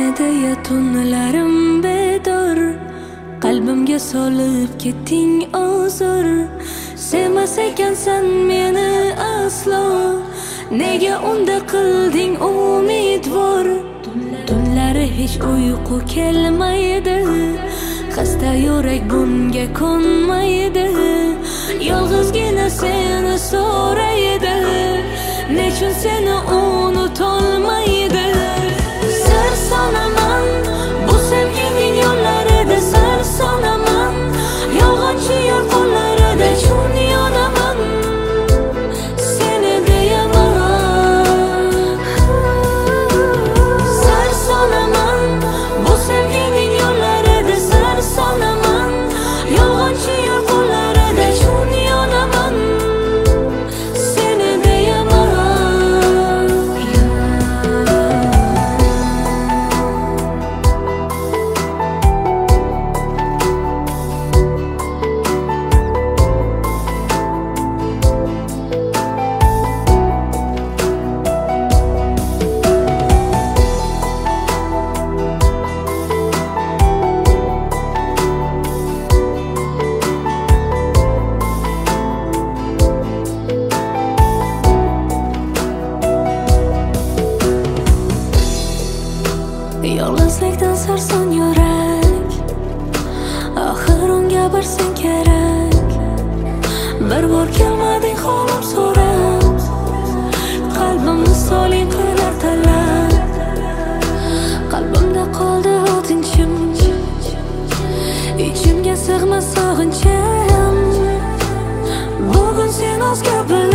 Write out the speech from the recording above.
deya tunlarim bedor, qalbimga solib ketding ozor. Sevmas ekansan meni aslo, nega unda qilding umidvor? Tunlari hech uyqu kelmaydi, xasta yurak bunga ko'nmaydi. Yolg'izgina seni so'raydi, nechun seni unutolmaydi? Sir sonaman bu sevgining yo'llarida, sir sonaman yolg'onchi yor qo'llarida chun yonaman seni deyaman. Sir sonaman bu sevgining yo'llarida, sir sonaman yolg'onchi yor qo'llarida chun yonaman seni deyaman. Yolg'izlikdan sarson yurak, axir unga bir sen kerak. Bir bor kelmading holim so'rab, qalbimni soling qilar talab. Qalbimda qoldi o'tinchim, ichimga sig'mas sog'inchim. Bugun sen o'zga bir